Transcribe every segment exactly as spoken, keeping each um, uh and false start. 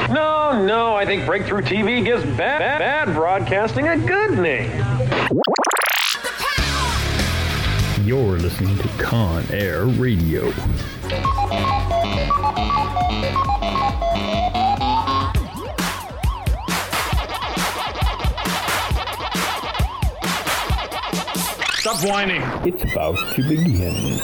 No, no, I think Breakthrough T V gives bad, bad, bad broadcasting a good name. You're listening to Con Air Radio. Stop whining. It's about to begin.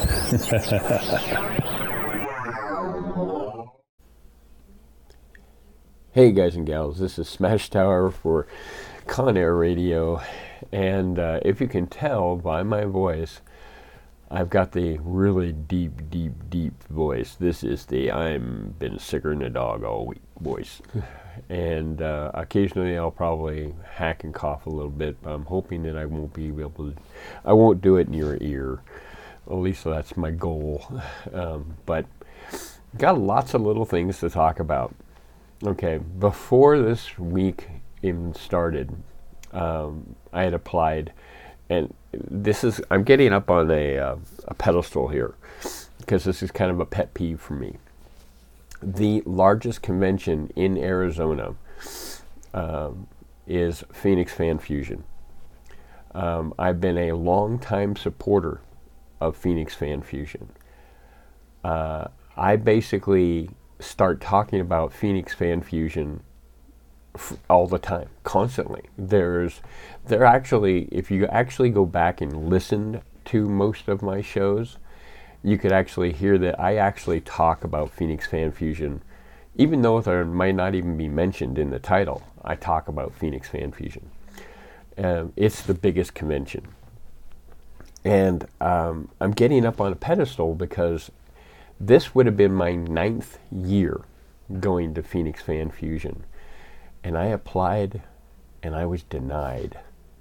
Hey guys and gals, this is Smash Tower for Con Air Radio, and uh, if you can tell by my voice, I've got the really deep, deep, deep voice. This is the I'm been sicker than a dog all week voice. And uh, occasionally I'll probably hack and cough a little bit, but I'm hoping that I won't be able to, I won't do it in your ear. At least that's my goal. Um, but got lots of little things to talk about. Okay, before this week even started, um, I had applied, and this is, I'm getting up on a, uh, a pedestal here, because this is kind of a pet peeve for me. The largest convention in Arizona um, is Phoenix Fan Fusion. Um, I've been a long-time supporter of Phoenix Fan Fusion. Uh, I basically start talking about Phoenix Fan Fusion f- all the time, constantly. There's, there actually, if you actually go back and listen to most of my shows, you could actually hear that I actually talk about Phoenix Fan Fusion, even though there might not even be mentioned in the title. I talk about Phoenix Fan Fusion. Um, it's the biggest convention. And um, I'm getting up on a pedestal because this would have been my ninth year going to Phoenix Fan Fusion. And I applied and I was denied.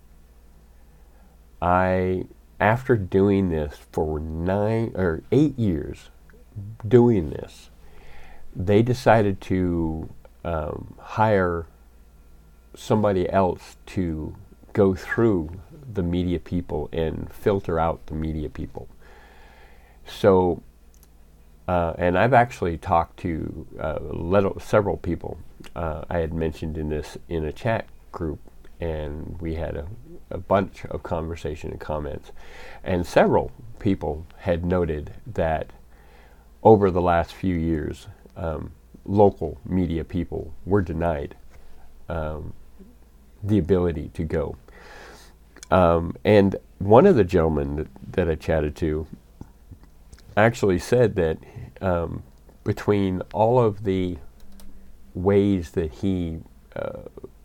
I, after doing this for nine or eight years, doing this, they decided to um, hire somebody else to go through the media people and filter out the media people. So, Uh, and I've actually talked to uh, little, several people. Uh, I had mentioned in this in a chat group, and we had a, a bunch of conversation and comments. And several people had noted that over the last few years, um, local media people were denied um, the ability to go. Um, and one of the gentlemen that, that I chatted to actually said that um, between all of the ways that he uh,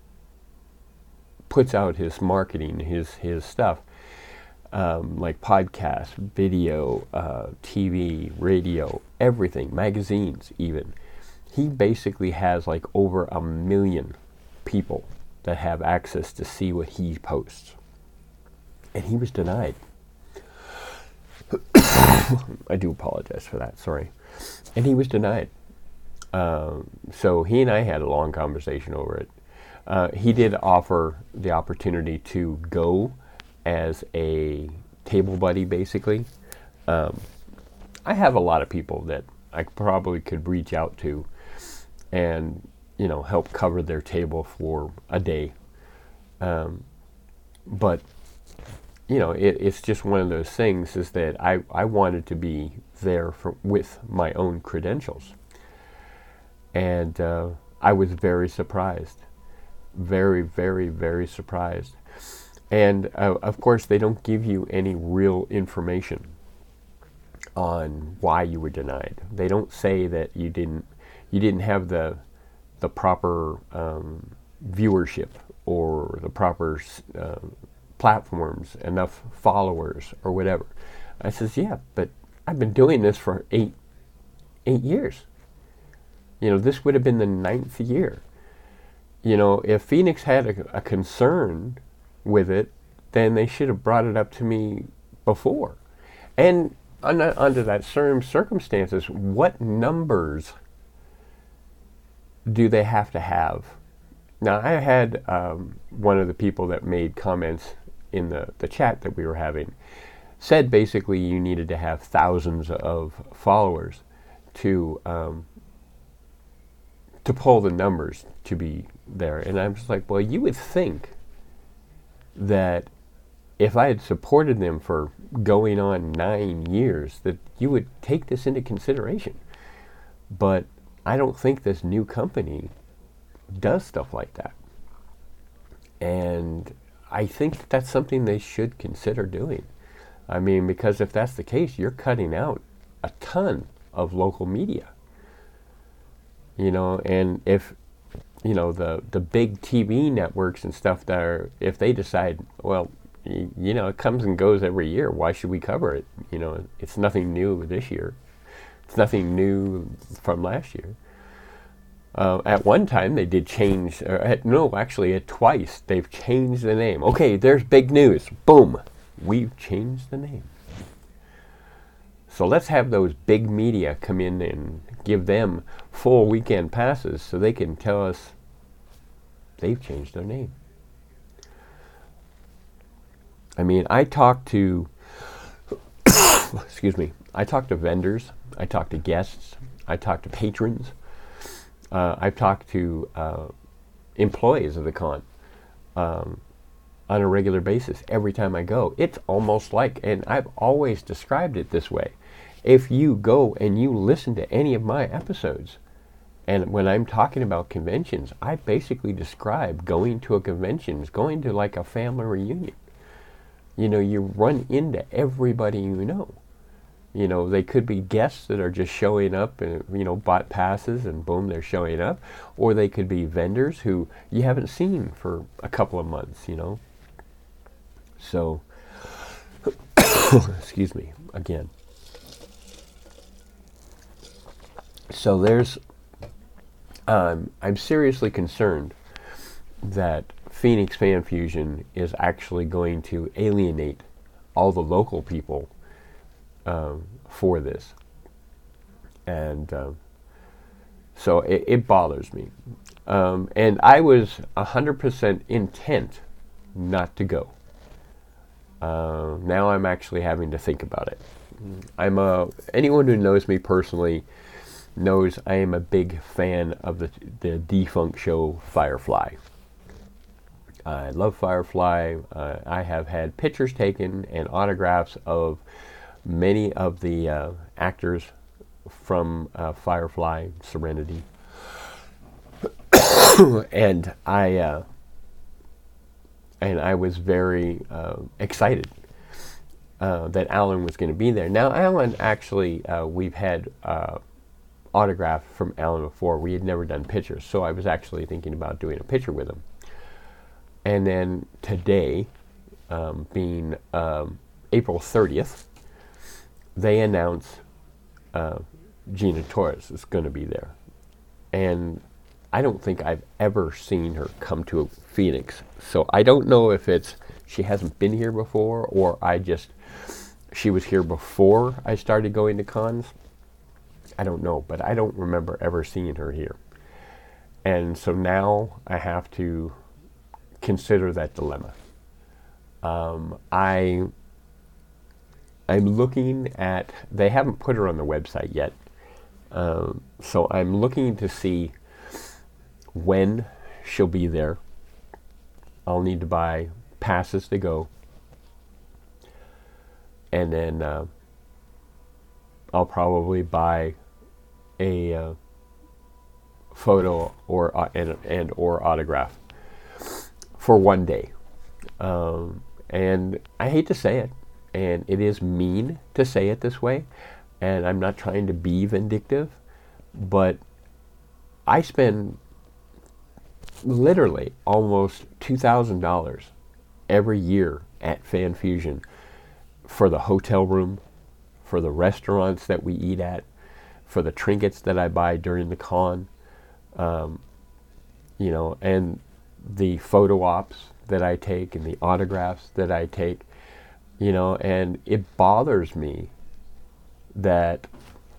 puts out his marketing, his his stuff, um, like podcasts, video, uh, T V, radio, everything, magazines even, he basically has like over a million people that have access to see what he posts. And he was denied. I do apologize for that, sorry. And he was denied. Um, so he and I had a long conversation over it. Uh, he did offer the opportunity to go as a table buddy, basically. Um, I have a lot of people that I probably could reach out to and, you know, help cover their table for a day. Um, but you know, it, it's just one of those things is that I, I wanted to be there for, with my own credentials. And uh, I was very surprised. Very, very, very surprised. And uh, of course, they don't give you any real information on why you were denied. They don't say that you didn't you didn't have the the proper um, viewership or the proper uh, platforms, enough followers or whatever. I says, yeah, but I've been doing this for eight eight years. You know, this would have been the ninth year. You know, if Phoenix had a, a concern with it, then they should have brought it up to me before. And under, under that certain circumstances, what numbers do they have to have? Now, I had um, one of the people that made comments in the, the chat that we were having said basically you needed to have thousands of followers to um, to pull the numbers to be there. And I'm just like, well, you would think that if I had supported them for going on nine years, that you would take this into consideration. But I don't think this new company does stuff like that. And I think that that's something they should consider doing. I mean, because if that's the case, you're cutting out a ton of local media. You know, and if, you know, the, the big T V networks and stuff that are, if they decide, well, y- you know, it comes and goes every year, why should we cover it? You know, it's nothing new this year. It's nothing new from last year. Uh, at one time, they did change, uh, at, no, actually, at twice, they've changed the name. Okay, there's big news. Boom. We've changed the name. So let's have those big media come in and give them full weekend passes so they can tell us they've changed their name. I mean, I talk to, excuse me, I talk to vendors, I talk to guests, I talk to patrons, uh, I've talked to uh, employees of the con um, on a regular basis every time I go. It's almost like, and I've always described it this way, if you go and you listen to any of my episodes, and when I'm talking about conventions, I basically describe going to a convention as going to like a family reunion. You know, you run into everybody you know. You know, they could be guests that are just showing up and, you know, bought passes and boom, they're showing up. Or they could be vendors who you haven't seen for a couple of months, you know. So, excuse me, again. So there's, um, I'm seriously concerned that Phoenix Fan Fusion is actually going to alienate all the local people um, for this. And um, so it, it bothers me. Um, and I was one hundred percent intent not to go. Uh, now I'm actually having to think about it. I'm a, anyone who knows me personally knows I am a big fan of the the defunct show Firefly. I love Firefly. Uh, I have had pictures taken and autographs of many of the uh, actors from uh, Firefly, Serenity, and I uh, and I was very uh, excited uh, that Alan was going to be there. Now, Alan actually, uh, we've had uh, autograph from Alan before. We had never done pictures, so I was actually thinking about doing a picture with him. And then today, um, being um, April thirtieth, they announced uh, Gina Torres is going to be there. And I don't think I've ever seen her come to Phoenix. So I don't know if it's she hasn't been here before or I just, she was here before I started going to cons. I don't know, but I don't remember ever seeing her here. And so now I have to consider that dilemma. Um, I, I'm looking at, they haven't put her on the website yet. Um, so I'm looking to see when she'll be there. I'll need to buy passes to go. And then uh, I'll probably buy a uh, photo or uh, and, and or autograph for one day. Um, and I hate to say it, and it is mean to say it this way, and I'm not trying to be vindictive, but I spend literally almost two thousand dollars every year at Fan Fusion for the hotel room, for the restaurants that we eat at, for the trinkets that I buy during the con, um, you know, and the photo ops that I take and the autographs that I take, you know, and it bothers me that,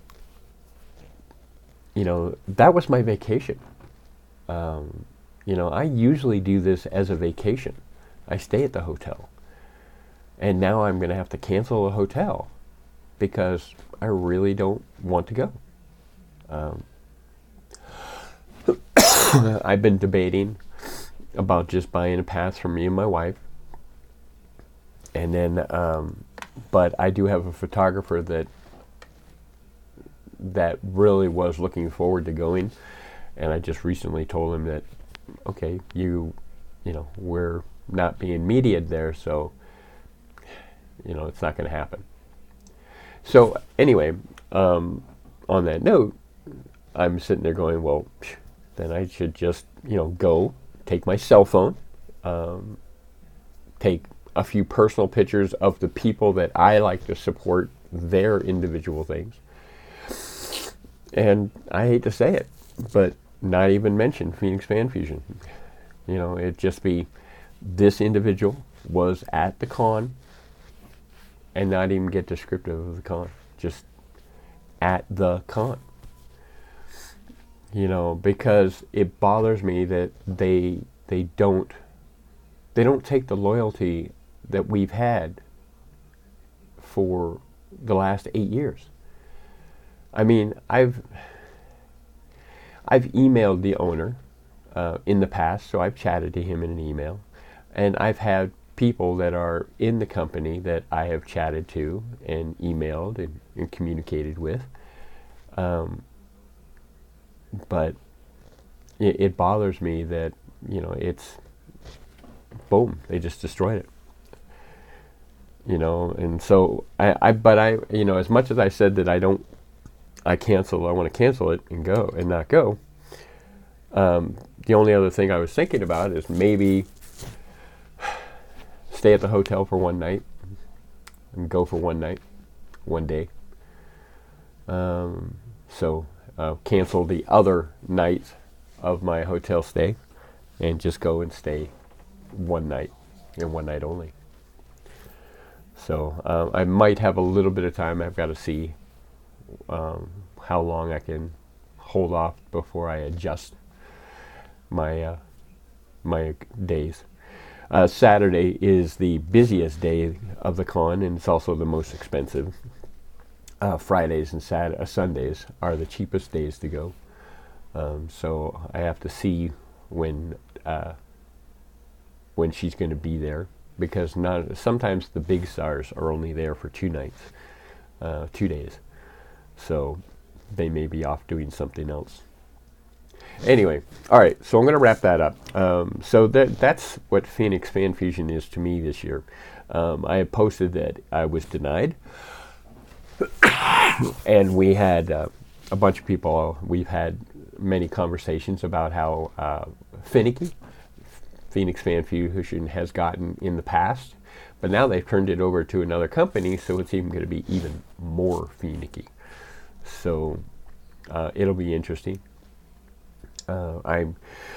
you know, that was my vacation. Um, you know, I usually do this as a vacation. I stay at the hotel. And now I'm going to have to cancel a hotel because I really don't want to go. Um, I've been debating about just buying a pass for me and my wife. And then, um, but I do have a photographer that that really was looking forward to going. And I just recently told him that, okay, you, you know, we're not being mediated there, so, you know, it's not going to happen. So anyway, um, on that note, I'm sitting there going, well, then I should just, you know, go take my cell phone, um, take a few personal pictures of the people that I like to support their individual things. And I hate to say it, but not even mention Phoenix Fan Fusion. You know, it'd just be this individual was at the con and not even get descriptive of the con. Just at the con. You know, because it bothers me that they they don't they don't take the loyalty that we've had for the last eight years. I mean, I've I've emailed the owner uh, in the past, so I've chatted to him in an email, and I've had people that are in the company that I have chatted to and emailed and, and communicated with. Um, but it, it bothers me that, you know, it's boom, they just destroyed it. You know, and so I, I but I, you know, as much as I said that I don't, I cancel, I want to cancel it and go and not go. Um, the only other thing I was thinking about is maybe stay at the hotel for one night and go for one night, one day. Um, so uh, cancel the other night of my hotel stay and just go and stay one night and one night only. So um, I might have a little bit of time. I've got to see um, how long I can hold off before I adjust my uh, my days. Uh, Saturday is the busiest day of the con, and it's also the most expensive. Uh, Fridays and Sat- uh, Sundays are the cheapest days to go. Um, so I have to see when uh, when she's going to be there, because not sometimes the big stars are only there for two nights, uh, two days. So they may be off doing something else. Anyway, all right, so I'm going to wrap that up. Um, so that that's what Phoenix Fan Fusion is to me this year. Um, I had posted that I was denied, and we had uh, a bunch of people, we've had many conversations about how uh, finicky Phoenix Fan Fusion has gotten in the past, but now they've turned it over to another company, so it's even going to be even more finicky. So uh, it'll be interesting. Uh, I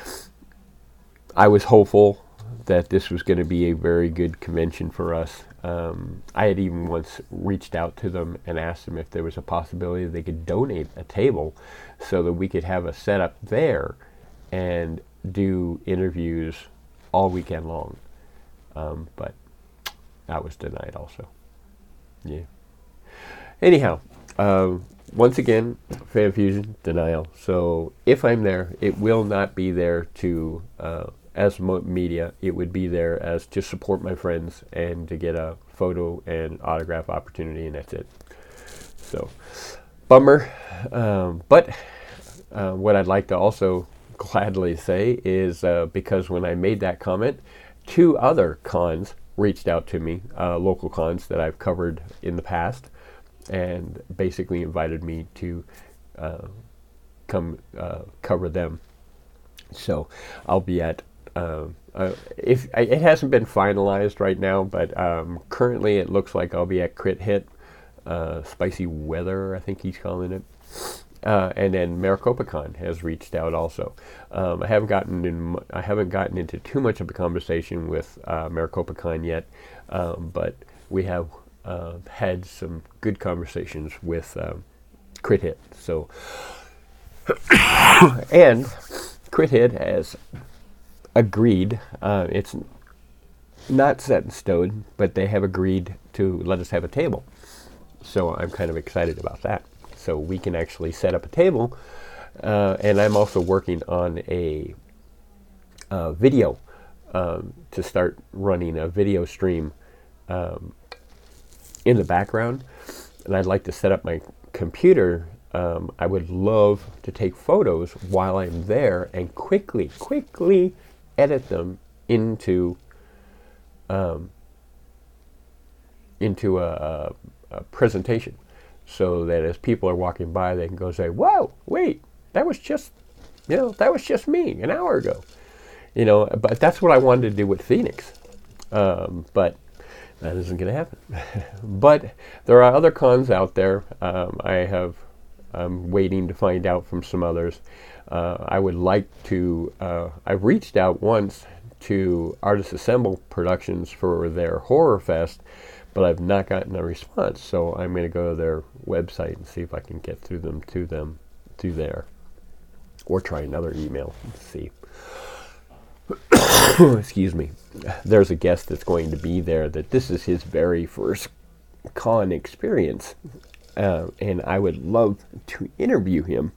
I was hopeful that this was going to be a very good convention for us. Um, I had even once reached out to them and asked them if there was a possibility they could donate a table so that we could have a setup there and do interviews all weekend long. Um, but that was denied also. Yeah. Anyhow, um, once again, Fan Fusion, denial. So if I'm there, it will not be there to, uh, as mo- media, it would be there as to support my friends and to get a photo and autograph opportunity, and that's it. So, bummer. Um, but uh, what I'd like to also gladly say is uh, because when I made that comment, two other cons reached out to me, uh, local cons that I've covered in the past, and basically invited me to uh, come uh, cover them. So I'll be at, uh, uh, if I, it hasn't been finalized right now, but um, currently it looks like I'll be at Crit Hit, uh, Spicy Weather, I think he's calling it. Uh, and then Maricopa Con has reached out also. Um, I haven't gotten in. I haven't gotten into too much of a conversation with uh, Maricopa Con yet, um, but we have uh, had some good conversations with um, Crit Hit. So, and Crit Hit has agreed. Uh, it's not set in stone, but they have agreed to let us have a table. So I'm kind of excited about that. So we can actually set up a table uh, and I'm also working on a uh, video um, to start running a video stream um, in the background, and I'd like to set up my computer. Um, I would love to take photos while I'm there and quickly, quickly edit them into um, into a, a, a presentation, so that as people are walking by, they can go say, "Whoa, wait, that was just, you know, that was just me an hour ago." You know, but that's what I wanted to do with Phoenix, um, but that isn't going to happen. But there are other cons out there. Um, I have. I'm waiting to find out from some others. Uh, I would like to. Uh, I've reached out once to Artists Assemble Productions for their Horror Fest, but I've not gotten a response. So I'm going to go to their website and see if I can get through them to them through there, or try another email and see. Excuse me. There's a guest that's going to be there that this is his very first con experience, uh, and I would love to interview him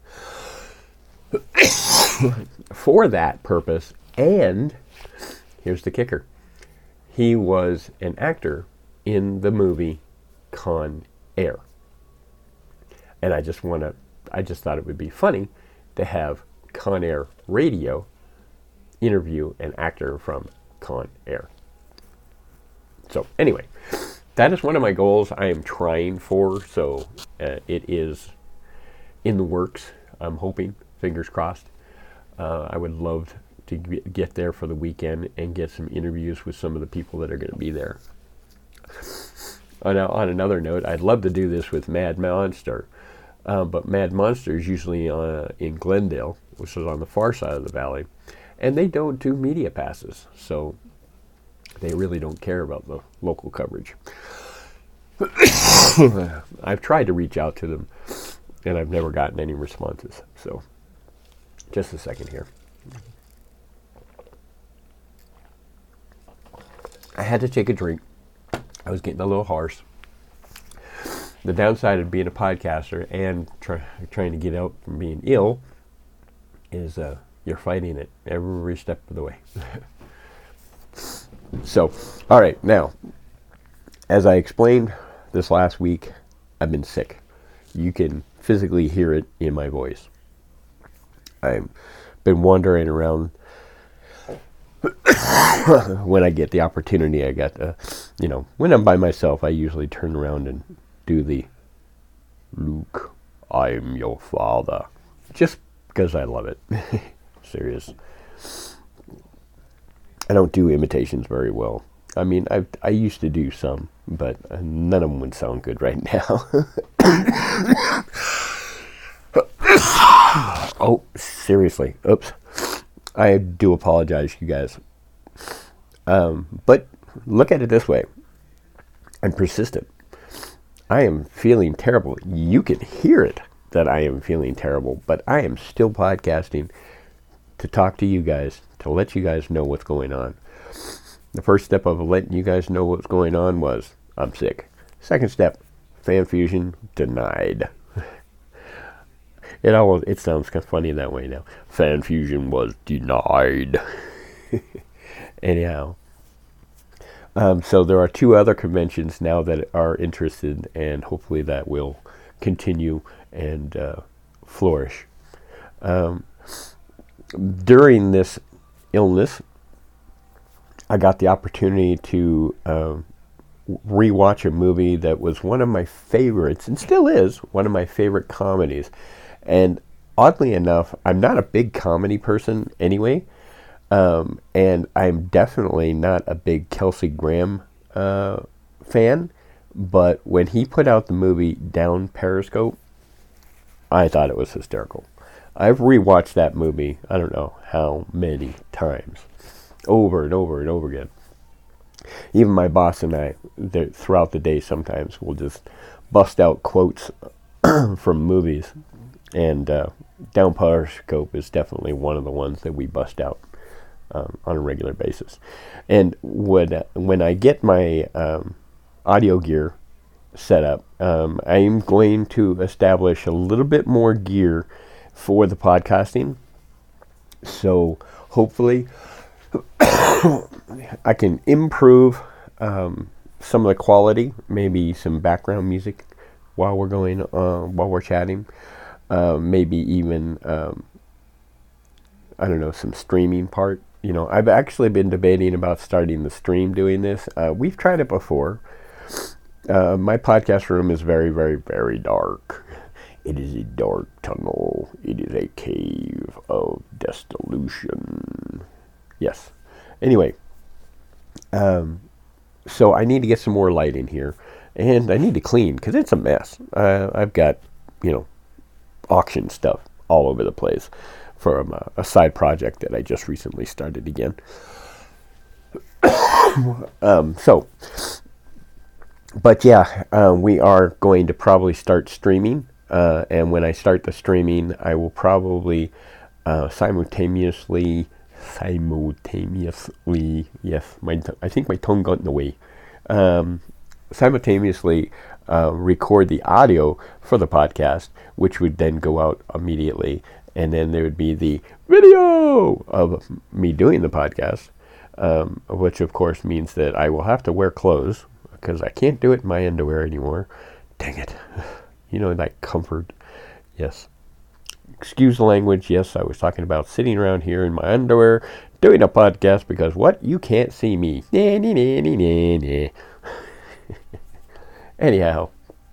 for that purpose. And here's the kicker: he was an actor in the movie Con Air, and I just want to. I just thought it would be funny to have Con Air Radio interview an actor from Con Air. So anyway, that is one of my goals I am trying for. So uh, it is in the works. I'm hoping, fingers crossed. Uh, I would love to g- get there for the weekend and get some interviews with some of the people that are going to be there. On, a, on another note, I'd love to do this with Mad Monster, uh, but Mad Monster is usually uh, in Glendale, which is on the far side of the valley. And they don't do media passes, so they really don't care about the local coverage. I've tried to reach out to them, and I've never gotten any responses. So, just a second here. I had to take a drink. I was getting a little hoarse. The downside of being a podcaster and try, trying to get out from being ill is... Uh, You're fighting it every step of the way. So, all right, now, as I explained this last week, I've been sick. You can physically hear it in my voice. I've been wandering around. When I get the opportunity, I got to, you know, when I'm by myself, I usually turn around and do the Luke, I'm your father. Just because I love it. Serious. I don't do imitations very well. I mean, I I used to do some, but none of them would sound good right now. Oh, seriously. Oops. I do apologize, you guys. Um, but look at it this way. I'm persistent. I am feeling terrible. You can hear it that I am feeling terrible, but I am still podcasting to talk to you guys, to let you guys know what's going on. The first step of letting you guys know what's going on was, I'm sick. Second step, FanFusion denied. It always, it sounds kind of funny that way now. FanFusion was denied. Anyhow. Um, so there are two other conventions now that are interested, and hopefully that will continue and uh, flourish. Um, During this illness, I got the opportunity to uh, rewatch a movie that was one of my favorites, and still is one of my favorite comedies. And oddly enough, I'm not a big comedy person anyway, um, and I'm definitely not a big Kelsey Grammer uh, fan. But when he put out the movie Down Periscope, I thought it was hysterical. I've rewatched that movie, I don't know how many times, over and over and over again. Even my boss and I, throughout the day sometimes, will just bust out quotes from movies. And uh, Down Periscope is definitely one of the ones that we bust out um, on a regular basis. And when, when I get my um, audio gear set up, um, I'm going to establish a little bit more gear for the podcasting. So hopefully I can improve um, some of the quality, maybe some background music while we're going, uh, while we're chatting, uh, maybe even, um, I don't know, some streaming part. You know, I've actually been debating about starting the stream doing this. Uh, we've tried it before. Uh, my podcast room is very, very, very dark. It is a dark tunnel. It is a cave of dissolution. Yes. Anyway, um, so I need to get some more light in here, and I need to clean because it's a mess. Uh, I've got, you know, auction stuff all over the place from a, a side project that I just recently started again. um, so, but yeah, um, we are going to probably start streaming. Uh, and when I start the streaming, I will probably uh, simultaneously, simultaneously, yes, my t- I think my tongue got in the way, um, simultaneously uh, record the audio for the podcast, which would then go out immediately. And then there would be the video of me doing the podcast, um, which of course means that I will have to wear clothes because I can't do it in my underwear anymore. Dang it. You know, that comfort. Yes. Excuse the language. Yes, I was talking about sitting around here in my underwear doing a podcast because what? You can't see me. Nah, nah, nah, nah, nah, nah. Anyhow.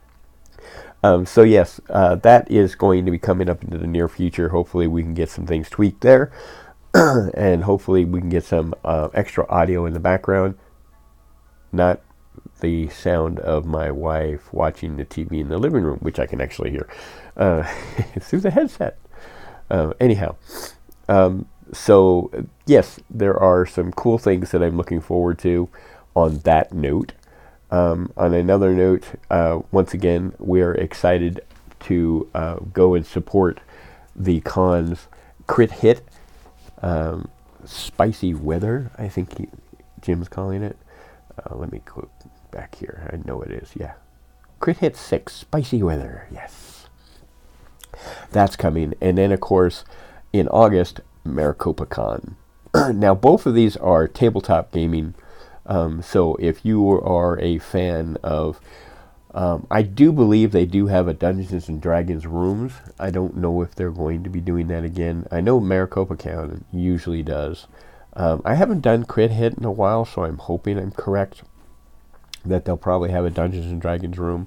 Um, so yes, uh, that is going to be coming up into the near future. Hopefully we can get some things tweaked there. And hopefully we can get some uh, extra audio in the background. Not the sound of my wife watching the T V in the living room, which I can actually hear uh, through the headset. Uh, anyhow, um, so yes, there are some cool things that I'm looking forward to on that note. Um, on another note, uh, once again, we're excited to uh, go and support the Con's Crit Hit um, Spicy Weather, I think he, Jim's calling it. Uh, let me go back here. I know it is, yeah. Crit Hit six, Spicy Weather, yes. That's coming. And then, of course, in August, Maricopa Con. Now, both of these are tabletop gaming. Um, so if you are a fan of... Um, I do believe they do have a Dungeons and Dragons rooms. I don't know if they're going to be doing that again. I know Maricopa Con usually does. Um, I haven't done Crit Hit in a while, so I'm hoping I'm correct that they'll probably have a Dungeons and Dragons room.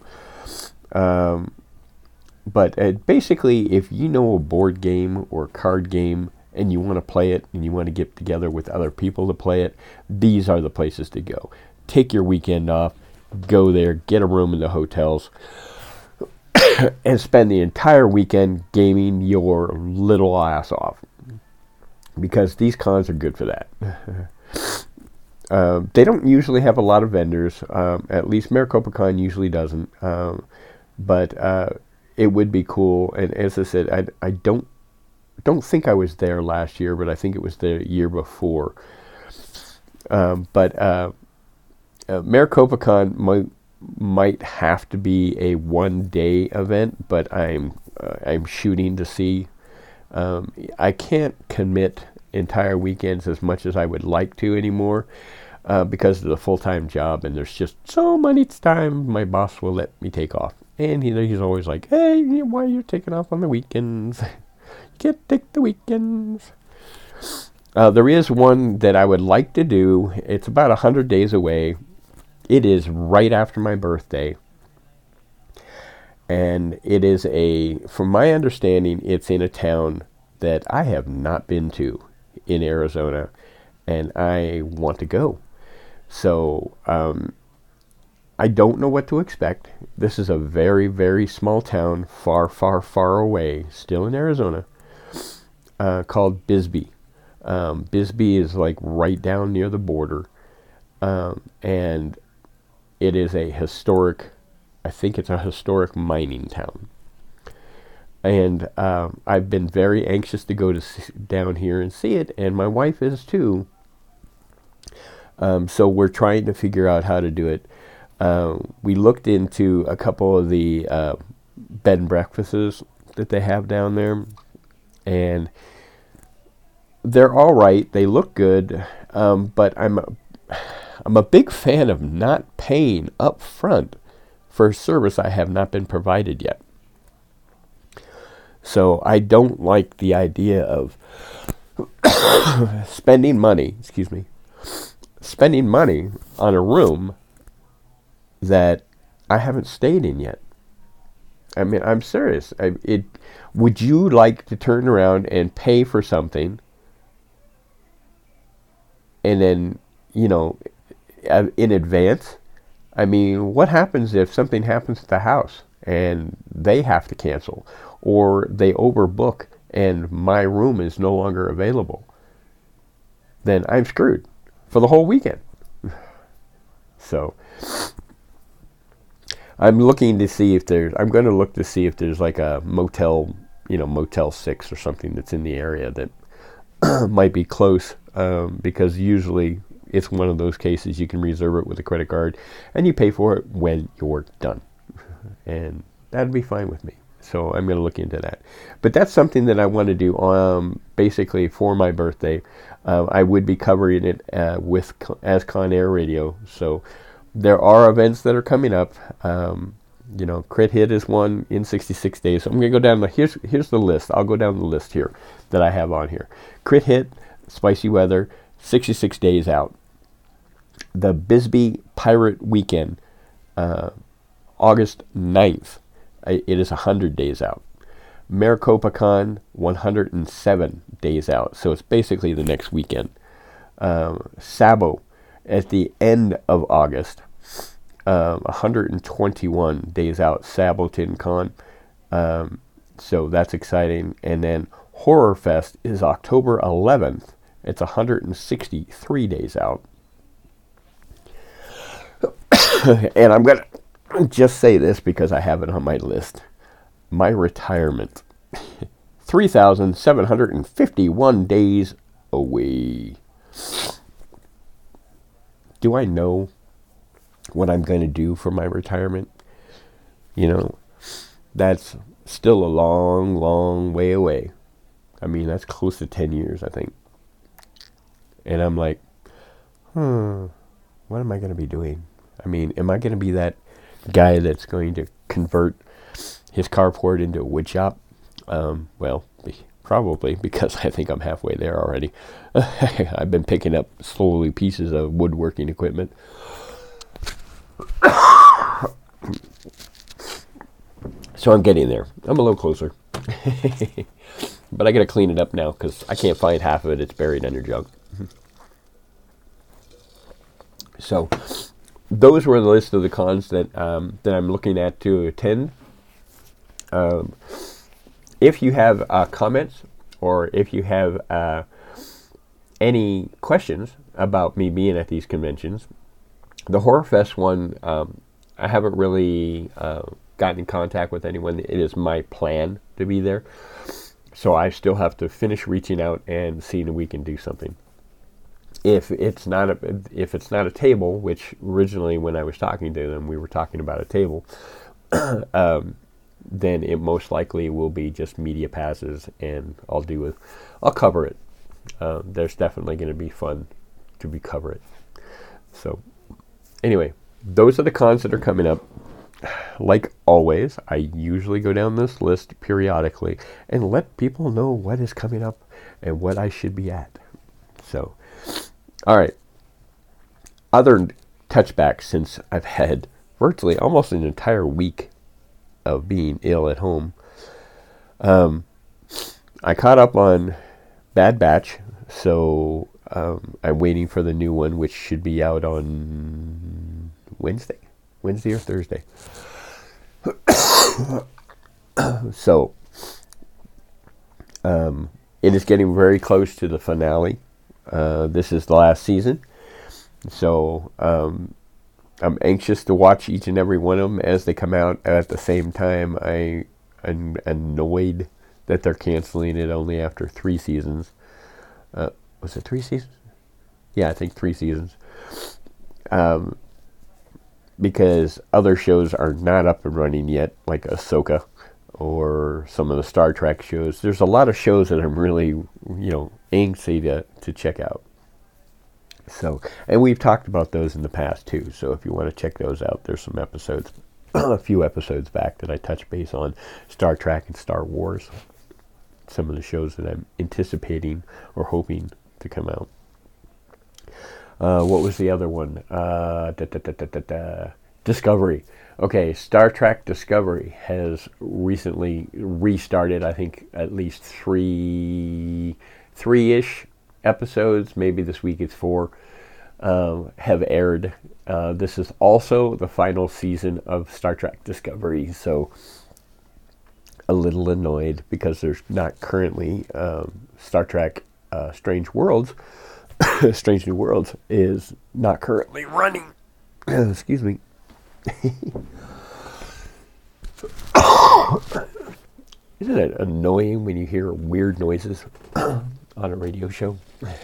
Um, but uh, basically, if you know a board game or card game and you want to play it and you want to get together with other people to play it, these are the places to go. Take your weekend off, go there, get a room in the hotels, and spend the entire weekend gaming your little ass off. Because these cons are good for that. Uh, they don't usually have a lot of vendors. Um, at least Maricopa Con usually doesn't. Um, but uh, it would be cool. And as I said, I, I don't don't think I was there last year, but I think it was the year before. Um, but uh, uh, Maricopa Con might might have to be a one day event, but I'm uh, I'm shooting to see. Um, I can't commit entire weekends as much as I would like to anymore uh, because of the full-time job, and there's just so many time my boss will let me take off. And he, he's always like, hey, why are you taking off on the weekends? You can't take the weekends. Uh, there is one that I would like to do. It's about one hundred days away. It is right after my birthday. And it is a, from my understanding, it's in a town that I have not been to in Arizona, and I want to go. So, um, I don't know what to expect. This is a very, very small town, far, far, far away, still in Arizona, uh, called Bisbee. Um, Bisbee is like right down near the border, um, and it is a historic, I think it's a historic mining town. And uh, I've been very anxious to go to see, down here and see it, and my wife is too. Um, so we're trying to figure out how to do it. Uh, we looked into a couple of the uh, bed and breakfasts that they have down there, and they're all right. They look good, um, but I'm a, I'm a big fan of not paying up front for a service I have not been provided yet. So I don't like the idea of spending money, excuse me, spending money on a room that I haven't stayed in yet. I mean, I'm serious. I, it, would you like to turn around and pay for something and then, you know, in advance? I mean, what happens if something happens at the house and they have to cancel, or they overbook and my room is no longer available? Then I'm screwed for the whole weekend. So I'm looking to see if there's, I'm going to look to see if there's like a motel, you know, Motel six or something that's in the area that might be close, um, because usually it's one of those cases you can reserve it with a credit card and you pay for it when you're done. And that'd be fine with me. So I'm going to look into that. But that's something that I want to do um, basically for my birthday. Uh, I would be covering it uh, with as Con Air Radio. So there are events that are coming up. Um, you know, Crit Hit is one in sixty-six days. So I'm going to go down the, here's, here's the list. I'll go down the list here that I have on here. Crit Hit, Spicy Weather, sixty-six days out. The Bisbee Pirate Weekend, uh, August ninth. It is one hundred days out. Maricopa Con, one hundred seven days out. So it's basically the next weekend. Um, Sabo, at the end of August, um, one hundred twenty-one days out. Sabotin Con. Um, so that's exciting. And then Horror Fest is October eleventh. It's one hundred sixty-three days out. And I'm going to just say this because I have it on my list. My retirement. three thousand seven hundred fifty-one days away. Do I know what I'm going to do for my retirement? You know, that's still a long, long way away. I mean, that's close to ten years, I think. And I'm like, hmm, what am I going to be doing? I mean, am I going to be that guy that's going to convert his carport into a wood shop? Um, well, probably, because I think I'm halfway there already. I've been picking up slowly pieces of woodworking equipment. So I'm getting there. I'm a little closer. But I got to clean it up now because I can't find half of it. It's buried under junk. So those were the list of the cons that um, that I'm looking at to attend. Um, if you have uh, comments or if you have uh, any questions about me being at these conventions, the Horror Fest one, um, I haven't really uh, gotten in contact with anyone. It is my plan to be there. So I still have to finish reaching out and seeing if we can do something. If it's not a if it's not a table, which originally when I was talking to them, we were talking about a table, um, then it most likely will be just media passes, and I'll do with I'll cover it. Uh, there's definitely going to be fun to be cover it. So anyway, those are the cons that are coming up. Like always, I usually go down this list periodically and let people know what is coming up and what I should be at. So. All right, other touchbacks since I've had virtually almost an entire week of being ill at home. Um, I caught up on Bad Batch, so um, I'm waiting for the new one, which should be out on Wednesday, Wednesday or Thursday. So um, it is getting very close to the finale. Uh, this is the last season, so um, I'm anxious to watch each and every one of them as they come out. At the same time, I am annoyed that they're canceling it only after three seasons. Uh, was it three seasons? Yeah, I think three seasons. Um, because other shows are not up and running yet, like Ahsoka. or some of the Star Trek shows. There's a lot of shows that I'm really, you know, antsy to, to check out. So, and we've talked about those in the past too. So if you want to check those out, there's some episodes, a few episodes back that I touch base on Star Trek and Star Wars. Some of the shows that I'm anticipating or hoping to come out. Uh, what was the other one? Uh, da, da, da, da, da, da. Discovery. Okay, Star Trek Discovery has recently restarted. I think at least three, three-ish episodes. Maybe this week it's four. Um, have aired. Uh, this is also the final season of Star Trek Discovery. So a little annoyed because there's not currently um, Star Trek uh, Strange Worlds. Strange New Worlds is not currently running. Excuse me. Isn't it annoying when you hear weird noises on a radio show?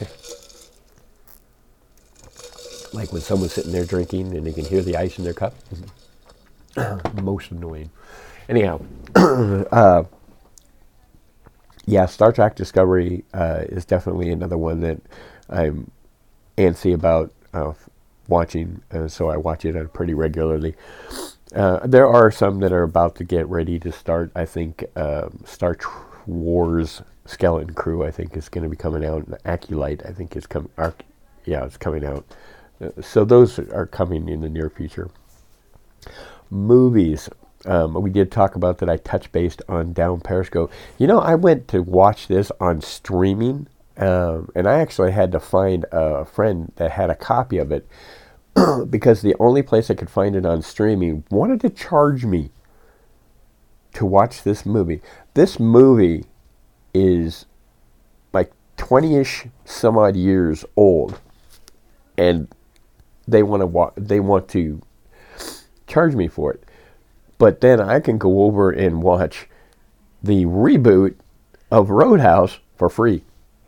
Like when someone's sitting there drinking and they can hear the ice in their cup. Most annoying. Anyhow, uh, yeah, Star Trek Discovery uh, is definitely another one that I'm antsy about uh, watching, uh, so I watch it uh, pretty regularly. Uh, there are some that are about to get ready to start. I think uh, Star Wars Skeleton Crew, I think, is going to be coming out. And Acolyte, I think, is coming. Arc- yeah, it's coming out. Uh, so those are coming in the near future. Movies. Um, we did talk about that. I touch based on Down Periscope. You know, I went to watch this on streaming, um, and I actually had to find a friend that had a copy of it because the only place I could find it on streaming wanted to charge me to watch this movie. This movie is like twenty-ish some odd years old, and they want to wa- they want to charge me for it. But then I can go over and watch the reboot of Roadhouse for free.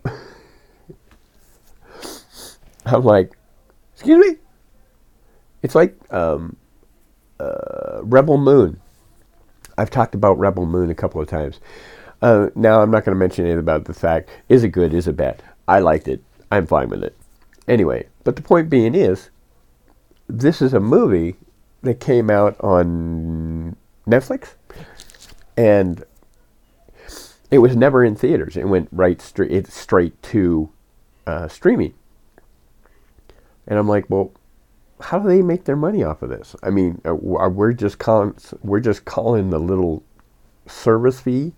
I'm like, excuse me? It's like um, uh, Rebel Moon. I've talked about Rebel Moon a couple of times. Uh, now, I'm not going to mention anything about the fact, is it good, is it bad? I liked it. I'm fine with it. Anyway, but the point being is, this is a movie that came out on Netflix, and it was never in theaters. It went right straight, it straight to uh, streaming. And I'm like, well, how do they make their money off of this? I mean, are, are we're just calling we're just calling the little service fee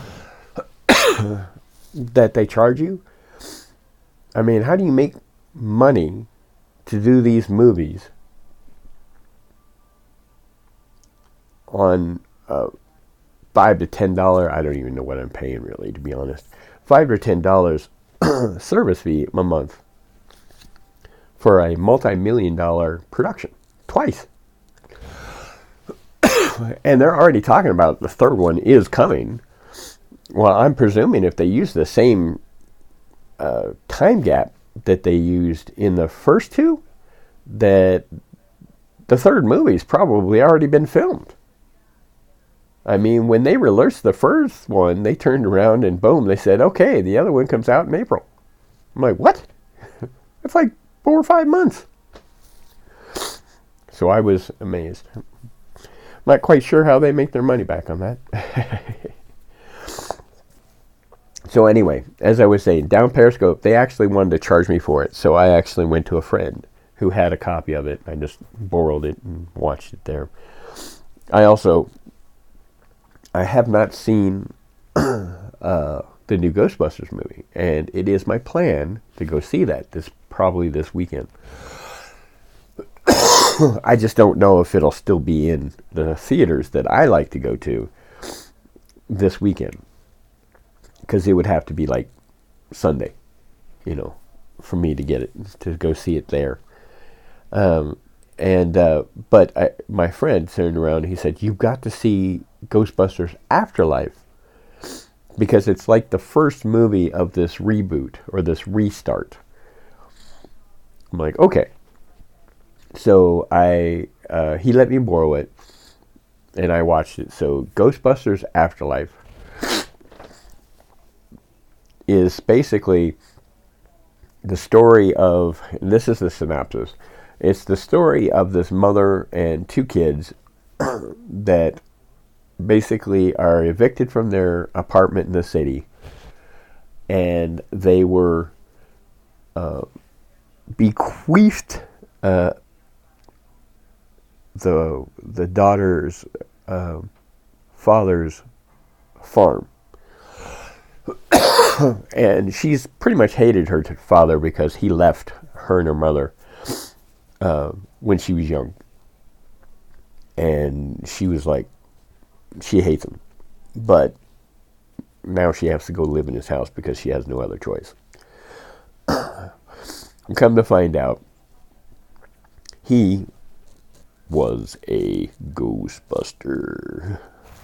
that they charge you. I mean, how do you make money to do these movies on uh, five to ten dollar? I don't even know what I'm paying really, to be honest. Five or ten dollars service fee a month for a multi-million dollar production twice, and they're already talking about the third one is coming. Well, I'm presuming if they use the same uh, time gap that they used in the first two, that the third movie's probably already been filmed. I mean, when they released the first one, they turned around and boom, they said, okay, the other one comes out in April. I'm like, what? It's like four or five months. So I was amazed. Not quite sure how they make their money back on that. So anyway, as I was saying, Down Periscope, they actually wanted to charge me for it. So I actually went to a friend who had a copy of it. I just borrowed it and watched it there. I also... I have not seen uh, the new Ghostbusters movie, and it is my plan to go see that this probably this weekend. I just don't know if it'll still be in the theaters that I like to go to this weekend, because it would have to be like Sunday, you know, for me to get it, to go see it there. Um, and uh, but I, my friend turned around and he said, "You've got to see Ghostbusters Afterlife, because it's like the first movie of this reboot or this restart." I'm like, okay. So I uh, he let me borrow it, and I watched it. So Ghostbusters Afterlife is basically the story of, and this is the synopsis, it's the story of this mother and two kids that basically are evicted from their apartment in the city, and they were uh, bequeathed uh, the the daughter's uh, father's farm. And she's pretty much hated her father because he left her and her mother uh, when she was young. And she was like, she hates him. But now she has to go live in his house because she has no other choice. Come to find out, he was a Ghostbuster.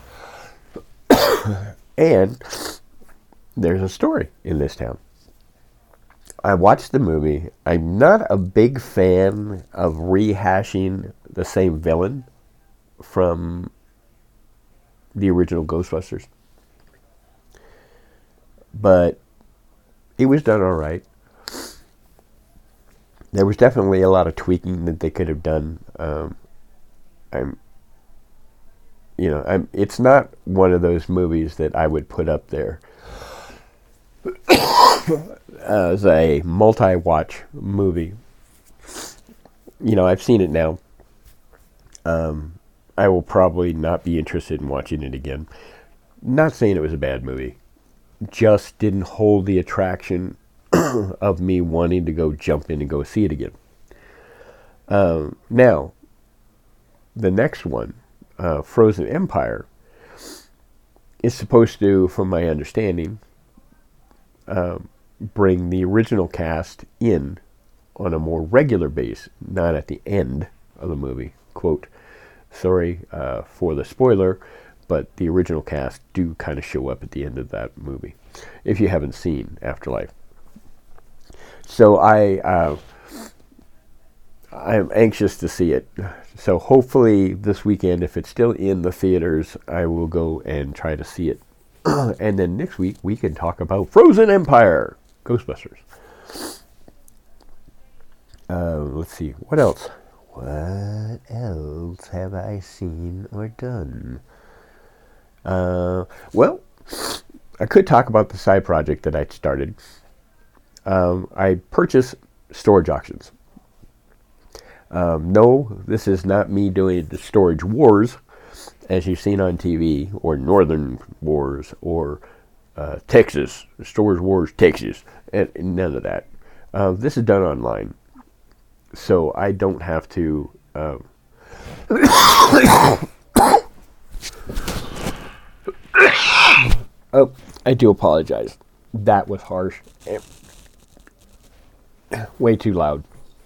And there's a story in this town. I watched the movie. I'm not a big fan of rehashing the same villain from the original Ghostbusters. But it was done all right. There was definitely a lot of tweaking that they could have done. Um, I'm, you know, I'm. It's not one of those movies that I would put up there as a multi-watch movie. You know, I've seen it now. Um, I will probably not be interested in watching it again. Not saying it was a bad movie. Just didn't hold the attraction of me wanting to go jump in and go see it again. Um, now, the next one, uh, Frozen Empire, is supposed to, from my understanding, um, bring the original cast in on a more regular base, not at the end of the movie. Quote, sorry uh, for the spoiler, but the original cast do kind of show up at the end of that movie, if you haven't seen Afterlife. So I, uh, I'm anxious to see it. So hopefully this weekend, if it's still in the theaters, I will go and try to see it. And then next week, we can talk about Frozen Empire, Ghostbusters. Uh, let's see, what else? What else have I seen or done? Uh, well, I could talk about the side project that I started. Um, I purchased storage auctions. Um, no, this is not me doing the storage wars, as you've seen on T V, or Northern Wars, or uh, Texas, Storage Wars Texas, and, and none of that. Uh, this is done online, so I don't have to... Um, oh, I do apologize. That was harsh. Way too loud.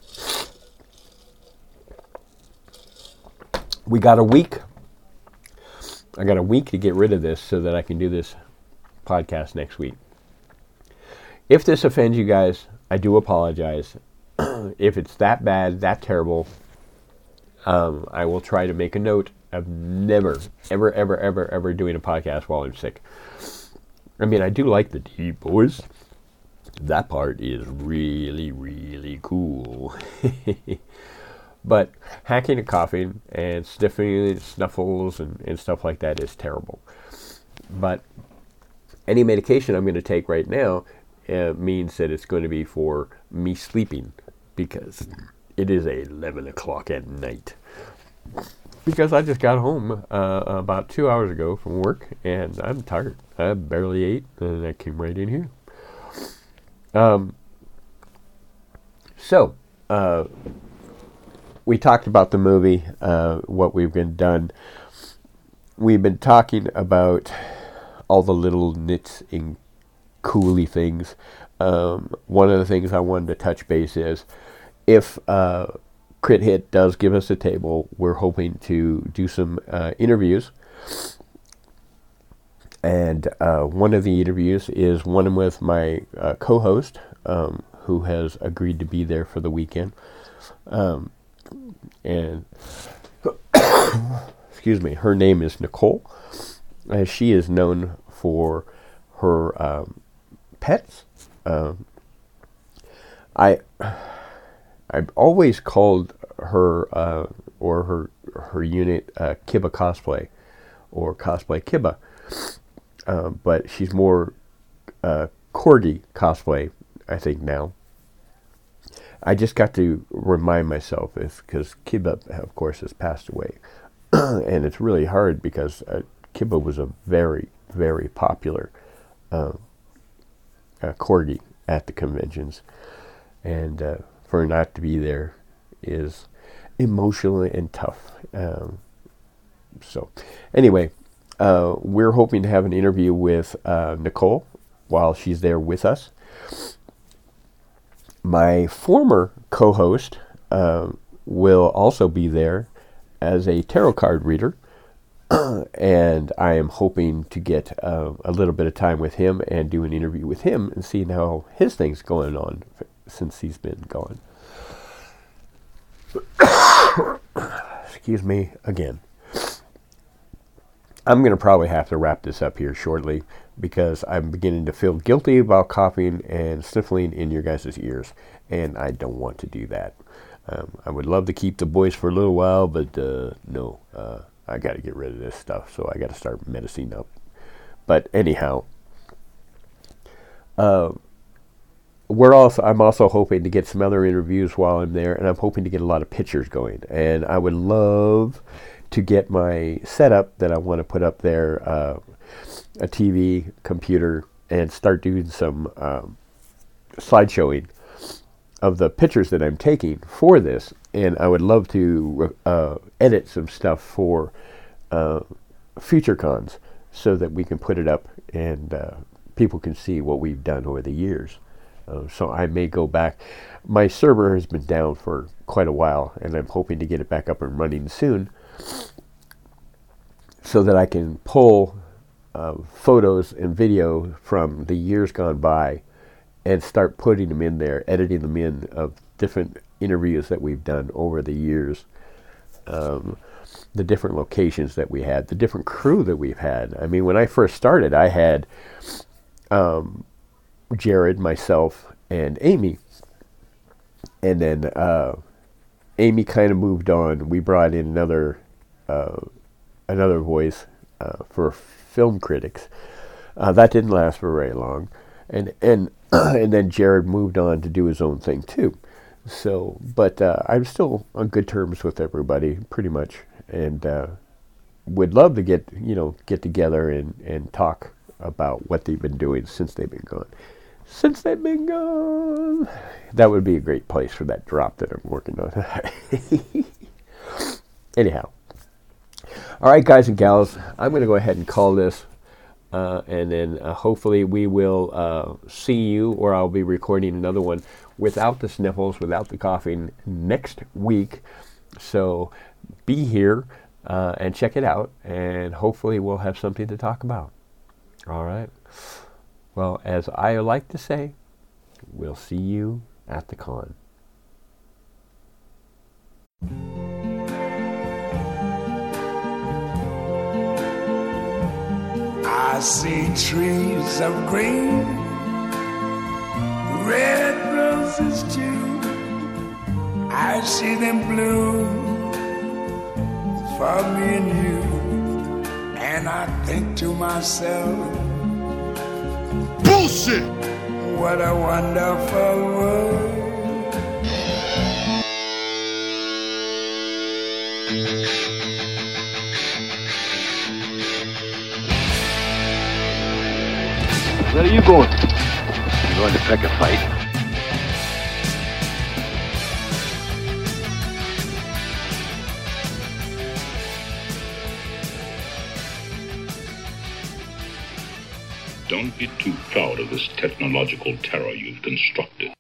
We got a week. I got a week to get rid of this so that I can do this podcast next week. If this offends you guys, I do apologize. If it's that bad, that terrible, um, I will try to make a note of never, ever, ever, ever, ever doing a podcast while I'm sick. I mean, I do like the deep voice. That part is really, really cool. But hacking and coughing and sniffing, snuffles and, and stuff like that is terrible. But any medication I'm going to take right now uh, means that it's going to be for me sleeping, because it is eleven o'clock at night. Because I just got home uh, about two hours ago from work, and I'm tired. I barely ate, and I came right in here. Um. So, uh, we talked about the movie, uh, what we've been done. We've been talking about all the little nits and cooly things. Um, one of the things I wanted to touch base is, if uh, Crit Hit does give us a table, we're hoping to do some uh, interviews. And uh, one of the interviews is one with my uh, co-host, um, who has agreed to be there for the weekend. Um, and excuse me, her name is Nicole. Uh, she is known for her um, pets. Um, I I've always called her uh, or her her unit uh, Kiba Cosplay or Cosplay Kiba, uh, but she's more uh, Corgi Cosplay, I think now. I just got to remind myself, because Kiba, of course, has passed away, and it's really hard because uh, Kiba was a very, very popular uh, uh, Corgi at the conventions, and uh, for her not to be there is emotional and tough. Um, so, anyway, uh, we're hoping to have an interview with uh, Nicole while she's there with us. My former co-host uh, will also be there as a tarot card reader, and I am hoping to get uh, a little bit of time with him and do an interview with him and see how his thing's going on since he's been gone. Excuse me again. I'm going to probably have to wrap this up here shortly because I'm beginning to feel guilty about coughing and sniffling in your guys' ears, and I don't want to do that. Um, I would love to keep the voice for a little while, but uh, no, uh, I got to get rid of this stuff, so I got to start medicine up. But anyhow, uh, we're also I'm also hoping to get some other interviews while I'm there, and I'm hoping to get a lot of pictures going. And I would love to get my setup that I want to put up there, uh, a T V, computer, and start doing some um, slideshowing of the pictures that I'm taking for this. And I would love to uh, edit some stuff for uh, future cons so that we can put it up and uh, people can see what we've done over the years. Uh, so I may go back. My server has been down for quite a while, and I'm hoping to get it back up and running soon so that I can pull uh, photos and video from the years gone by and start putting them in there, editing them in of different interviews that we've done over the years, um, the different locations that we had, the different crew that we've had. I mean, when I first started, I had um, Jared, myself, and Amy. And then uh, Amy kind of moved on. We brought in another uh, another voice uh, for film critics. Uh, that didn't last for very long. And and and then Jared moved on to do his own thing too. So, but uh, I'm still on good terms with everybody, pretty much, and uh, would love to get you know get together and, and talk about what they've been doing since they've been gone. Since they've been gone, that would be a great place for that drop that I'm working on. Anyhow, all right, guys and gals, I'm going to go ahead and call this. Uh, and then uh, hopefully we will uh, see you, or I'll be recording another one without the sniffles, without the coughing next week. So be here uh, and check it out, and hopefully we'll have something to talk about. All right. Well, as I like to say, we'll see you at the con. I see trees of green, red roses too. I see them bloom for me and you. And I think to myself, bullshit! What a wonderful world. Where are you going? I'm going to pick a fight. Don't be too proud of this technological terror you've constructed.